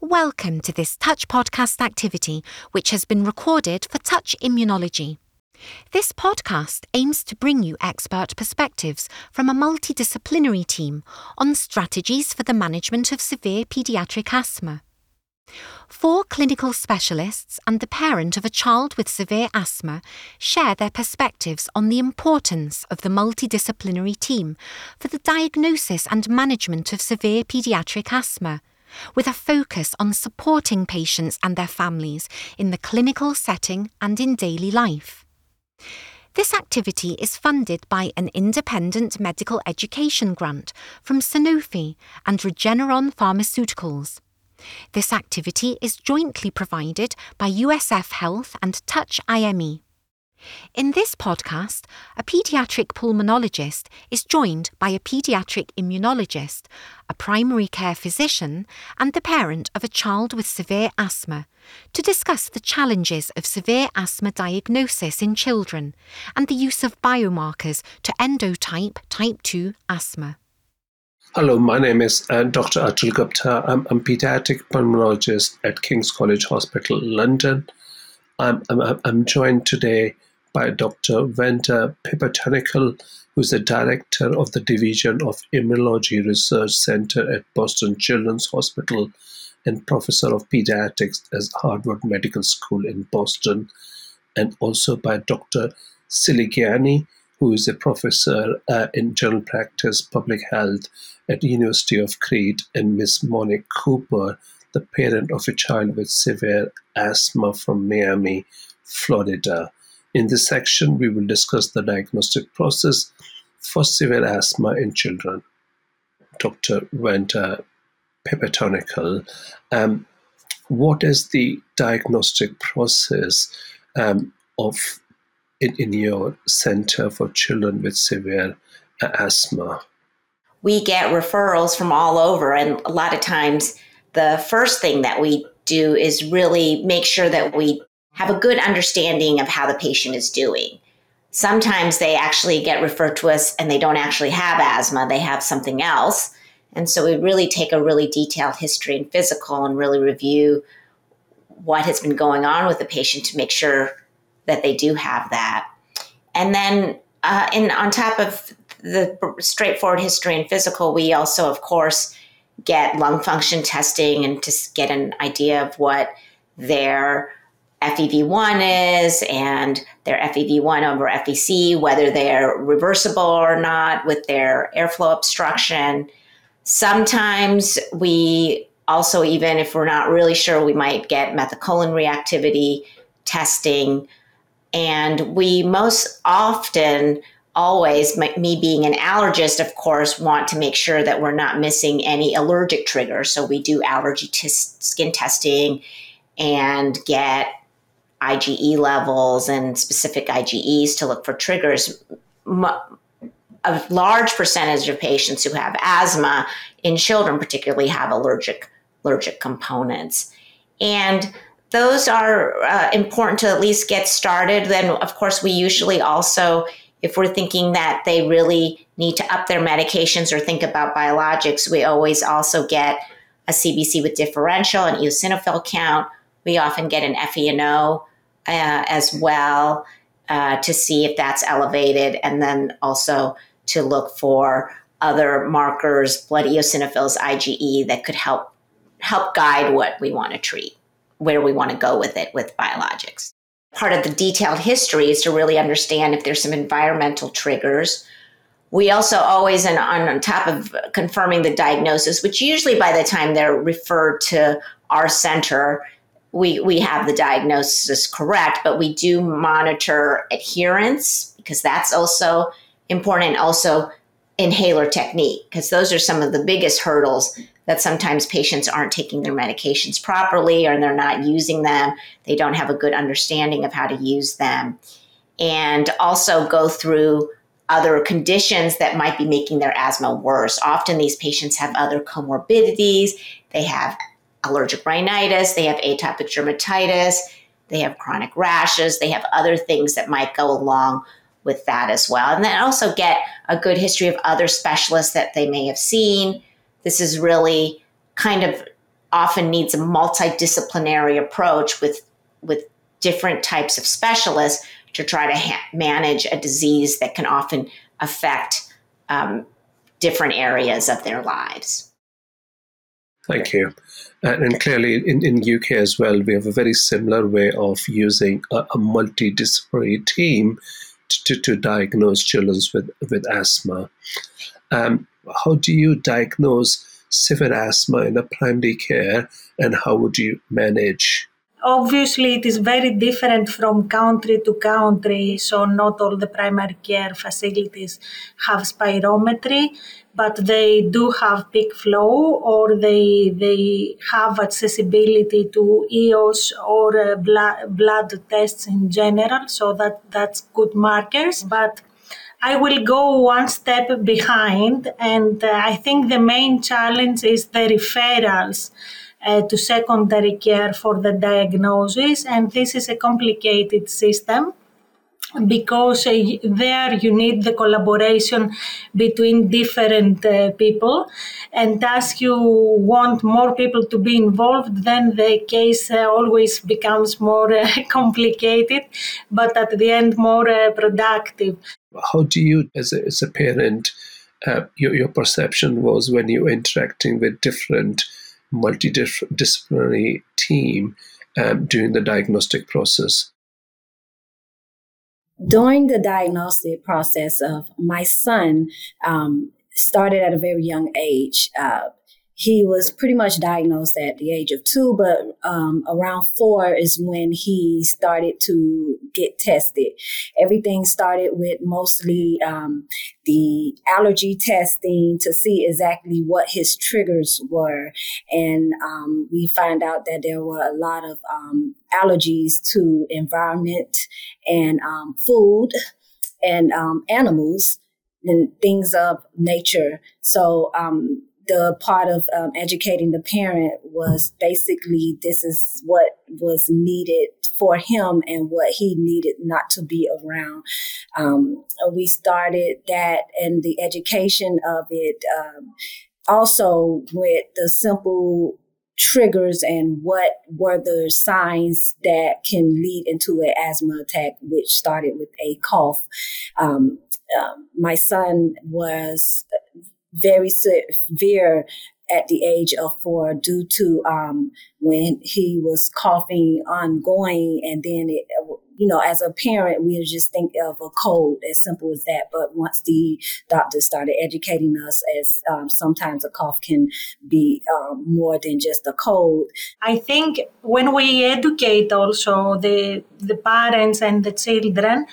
Welcome to this Touch podcast activity, which has been recorded for Touch Immunology. This podcast aims to bring you expert perspectives from a multidisciplinary team on strategies for the management of severe paediatric asthma. 4 clinical specialists and the parent of a child with severe asthma share their perspectives on the importance of the multidisciplinary team for the diagnosis and management of severe paediatric asthma, with a focus on supporting patients and their families in the clinical setting and in daily life. This activity is funded by an independent medical education grant from Sanofi and Regeneron Pharmaceuticals. This activity is jointly provided by USF Health and Touch IME. In this podcast, a paediatric pulmonologist is joined by a paediatric immunologist, a primary care physician, and the parent of a child with severe asthma to discuss the challenges of severe asthma diagnosis in children and the use of biomarkers to endotype type 2 asthma. Hello, my name is Dr. Atul Gupta. I'm a paediatric pulmonologist at King's College Hospital, London. I'm joined today by Dr. Wenda Pipertonickle, who is the director of the Division of Immunology Research Center at Boston Children's Hospital and professor of pediatrics at Harvard Medical School in Boston, and also by Dr. Siligiani, who is a professor in general practice public health at the University of Crete, and Ms. Monique Cooper, the parent of a child with severe asthma from Miami, Florida. In this section, we will discuss the diagnostic process for severe asthma in children. Dr. Wenda Pipertonickle, what is the diagnostic process in your Center for Children with Severe Asthma? We get referrals from all over, and a lot of times the first thing that we do is really make sure that we have a good understanding of how the patient is doing. Sometimes they actually get referred to us and they don't actually have asthma, they have something else. And so we really take a really detailed history and physical and really review what has been going on with the patient to make sure that they do have that. And then on top of the straightforward history and physical, we also, of course, get lung function testing and to get an idea of what their FEV1 is and their FEV1 over FVC, whether they're reversible or not with their airflow obstruction. Sometimes we also, even if we're not really sure, we might get methacholine reactivity testing. And we most often, always, me being an allergist, of course, want to make sure that we're not missing any allergic triggers. So we do allergy skin testing and get IgE levels and specific IgEs to look for triggers. A large percentage of patients who have asthma in children particularly have allergic components. And those are important to at least get started. Then, of course, we usually also, if we're thinking that they really need to up their medications or think about biologics, we always also get a CBC with differential and eosinophil count. We often get an FeNO as well to see if that's elevated, and then also to look for other markers, blood eosinophils, IgE, that could help guide what we want to treat, where we want to go with it with biologics. Part of the detailed history is to really understand if there's some environmental triggers. We also always, and on top of confirming the diagnosis, which usually by the time they're referred to our center, we have the diagnosis correct, but we do monitor adherence because that's also important, and also inhaler technique, because those are some of the biggest hurdles that sometimes patients aren't taking their medications properly or they're not using them. They don't have a good understanding of how to use them. And also go through other conditions that might be making their asthma worse. Often these patients have other comorbidities. They have allergic rhinitis, they have atopic dermatitis, they have chronic rashes, they have other things that might go along with that as well. And then also get a good history of other specialists that they may have seen. This is really kind of often needs a multidisciplinary approach with different types of specialists to try to manage a disease that can often affect different areas of their lives. Thank you. And clearly in UK as well, we have a very similar way of using a multidisciplinary team to diagnose children with asthma. How do you diagnose severe asthma in a primary care, and how would you manage? Obviously, it is very different from country to country, so not all the primary care facilities have spirometry, but they do have peak flow, or they have accessibility to EOS or blood tests in general, so that's good markers. But I will go one step behind, and I think the main challenge is the referrals to secondary care for the diagnosis, and this is a complicated system because there you need the collaboration between different people, and as you want more people to be involved, then the case always becomes more complicated, but at the end more productive. How do you, as a parent, your perception was when you were interacting with different multidisciplinary team during the diagnostic process? During the diagnostic process of my son, started at a very young age. He was pretty much diagnosed at the age of 2, but around 4 is when he started to get tested. Everything started with mostly the allergy testing to see exactly what his triggers were. And we found out that there were a lot of allergies to environment and food and animals and things of nature. So the part of educating the parent was basically this is what was needed for him and what he needed not to be around. We started that and the education of it also with the simple triggers and what were the signs that can lead into an asthma attack, which started with a cough. My son was very severe at the age of 4 due to when he was coughing ongoing, and then it, as a parent, we would just think of a cold, as simple as that. But once the doctors started educating us, as sometimes a cough can be more than just a cold. I think when we educate also the parents and the children,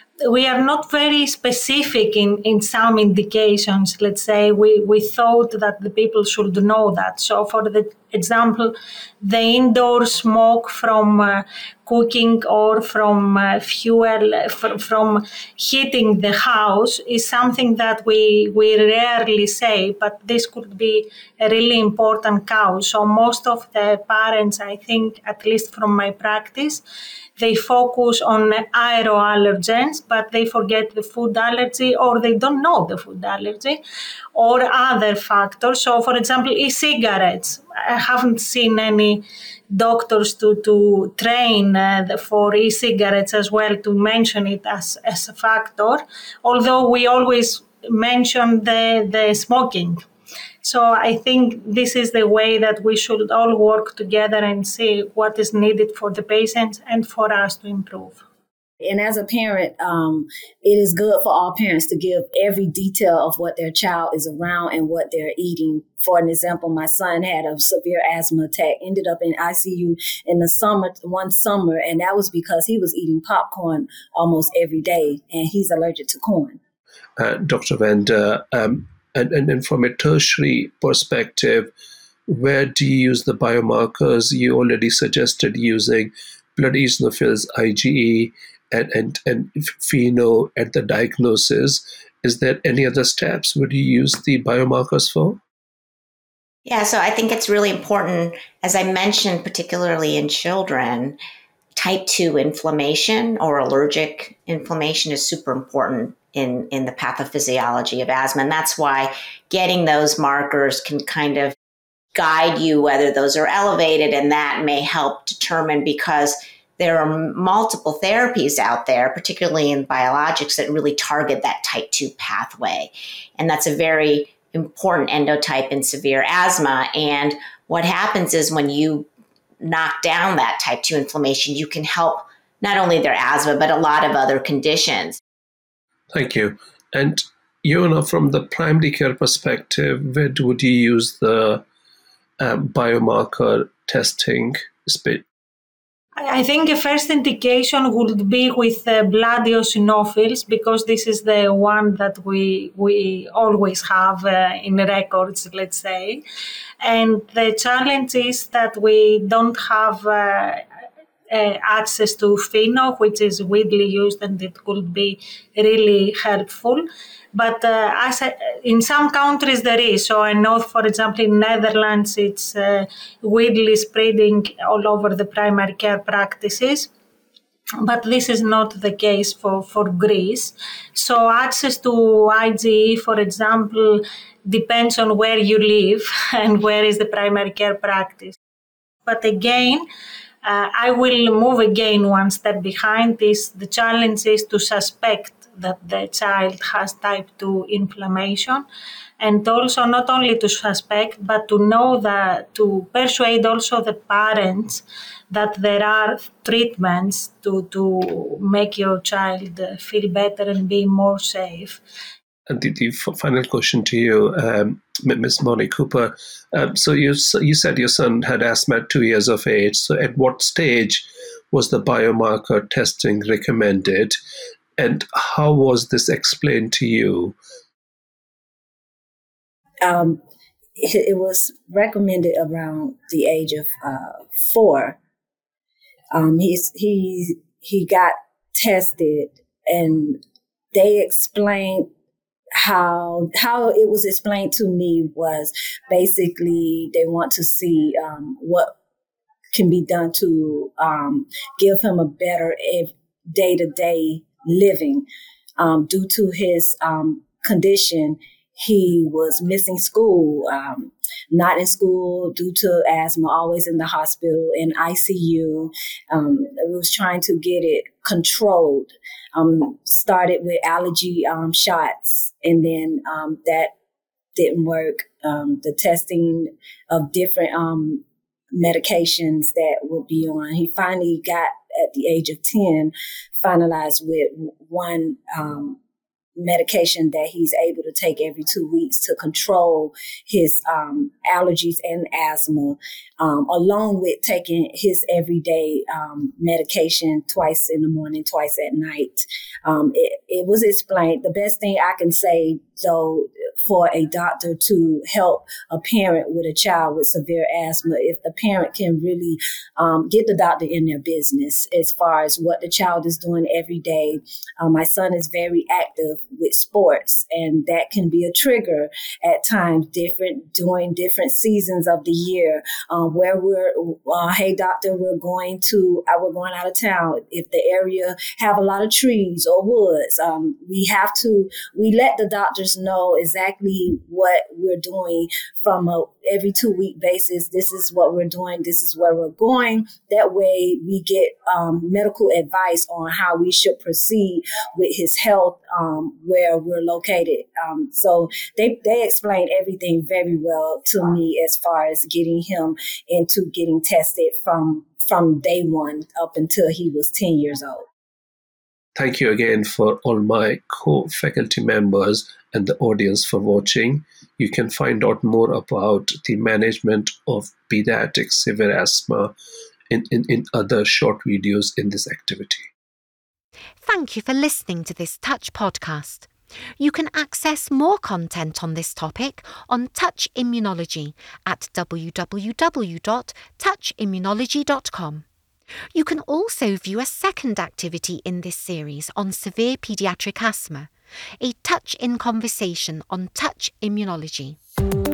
we are not very specific in some indications. Let's say we thought that the people should know that. So for the example, the indoor smoke from cooking or from fuel, from heating the house is something that we rarely say, but this could be a really important cause. So most of the parents, I think, at least from my practice, they focus on aeroallergens, but they forget the food allergy, or they don't know the food allergy, or other factors. So, for example, e-cigarettes. I haven't seen any doctors to train for e-cigarettes as well, to mention it as a factor, although we always mention the smoking. So I think this is the way that we should all work together and see what is needed for the patients and for us to improve. And as a parent, it is good for all parents to give every detail of what their child is around and what they're eating. For an example, my son had a severe asthma attack, ended up in ICU in the summer, one summer, and that was because he was eating popcorn almost every day, and he's allergic to corn. Dr. Vander, and from a tertiary perspective, where do you use the biomarkers? You already suggested using blood eosinophils, IgE, and FeNO at the diagnosis. Is there any other steps would you use the biomarkers for? Yeah, so I think it's really important, as I mentioned, particularly in children, type 2 inflammation or allergic inflammation is super important in the pathophysiology of asthma. And that's why getting those markers can kind of guide you whether those are elevated, and that may help determine, because there are multiple therapies out there, particularly in biologics, that really target that type 2 pathway. And that's a very important endotype in severe asthma. And what happens is when you knock down that type 2 inflammation, you can help not only their asthma, but a lot of other conditions. Thank you. And from the primary care perspective, where would you use the biomarker testing? I think the first indication would be with blood eosinophils, because this is the one that we always have in records, let's say. And the challenge is that we don't have access to FeNO, which is widely used, and it could be really helpful. But in some countries there is. So I know, for example, in Netherlands, it's widely spreading all over the primary care practices. But this is not the case for Greece. So access to IgE, for example, depends on where you live and where is the primary care practice. But again, I will move again one step behind this. The challenge is to suspect that the child has type 2 inflammation, and also not only to suspect, but to know that, to persuade also the parents that there are treatments to make your child feel better and be more safe. And the final question to you, Ms. Molly Cooper. So you said your son had asthma at 2 years of age. So at what stage was the biomarker testing recommended? And how was this explained to you? It was recommended around the age of 4. He got tested, and they explained how it was explained to me was basically they want to see what can be done to give him a better day-to-day living. Due to his condition, he was missing school, not in school due to asthma, always in the hospital, in ICU. We was trying to get it controlled. Started with allergy shots, and then that didn't work. The testing of different medications that would be on. He finally got, at the age of 10, finalized with one medication that he's able to take every 2 weeks to control his allergies and asthma, along with taking his everyday medication twice in the morning, twice at night. It was explained. The best thing I can say, though, for a doctor to help a parent with a child with severe asthma, if the parent can really get the doctor in their business as far as what the child is doing every day. My son is very active with sports, and that can be a trigger at times, during different seasons of the year, where we're, hey doctor, we're going out of town. If the area have a lot of trees or woods, we let the doctors know exactly what we're doing from a every 2 week basis. This is what we're doing. This is where we're going. That way we get medical advice on how we should proceed with his health, where we're located. So they explained everything very well to me as far as getting him into getting tested from day one up until he was 10 years old. Thank you again for all my co-faculty members and the audience for watching. You can find out more about the management of pediatric severe asthma in other short videos in this activity. Thank you for listening to this Touch podcast. You can access more content on this topic on Touch Immunology at www.touchimmunology.com. You can also view a second activity in this series on severe paediatric asthma, a Touch in Conversation on Touch Immunology.